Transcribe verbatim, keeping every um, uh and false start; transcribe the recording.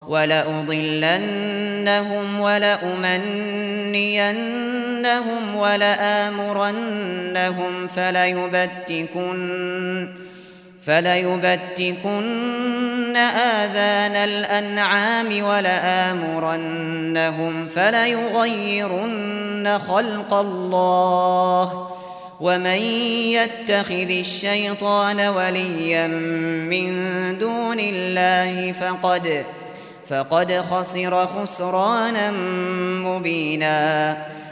ولأضلنهم ولأمنينهم ولآمرنهم فليبتكن فليبتكن آذان الأنعام ولآمرنهم فليغيرن خلق الله ومن يتخذ الشيطان وليا من دون الله فقد فقد خسر خسرانا مبينا